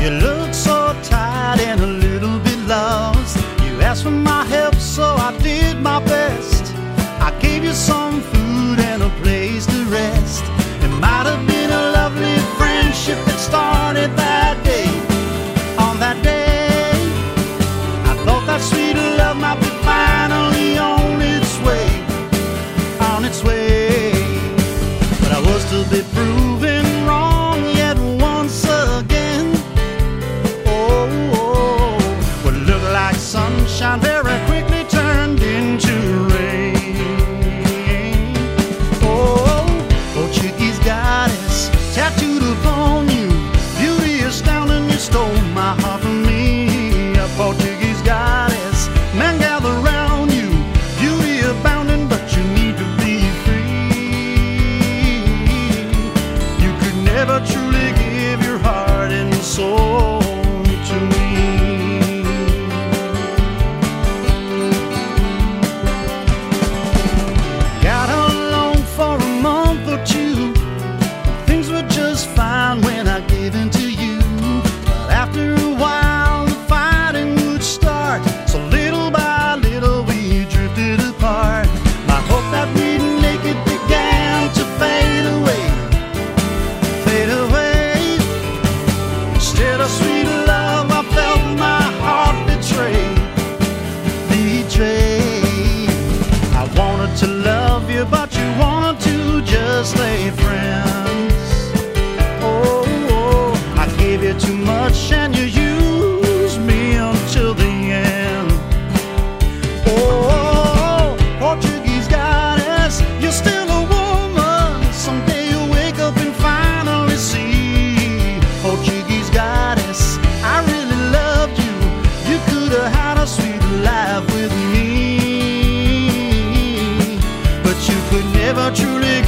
You look so tired and a little bit lost. You asked for my help, so I did my best. I gave you some food and a place to rest. It might have been a lovely friendship that started that day. On that day, I thought that sweet love might be finally on its way. On its way. But I was to be proven wrong yet once again. Oh, what looked like sunshine very quickly turned into rain. Oh, Portuguese goddess tattooed upon you, beauty astounding, you stole my heart from me. A Portuguese goddess, men gather round you, beauty abounding, but you need to be free. You could never truly give your heart and soul to me. Got alone for a month or two. Things were just fine when I gave in to you. But after a while the fighting would start. So little by little we drifted apart. My hope that we'd make it began to fade away. Fade away. Instead of sweet love I felt my heart betrayed. Betrayed. I wanted to love you, but you wanted to just stay friends. Oh, I gave you too much and you used me until the end. Oh, Portuguese goddess, you're still a woman. Someday you'll wake up and finally see. Portuguese goddess, I really loved you. You could have had a sweet life with me, but you could never truly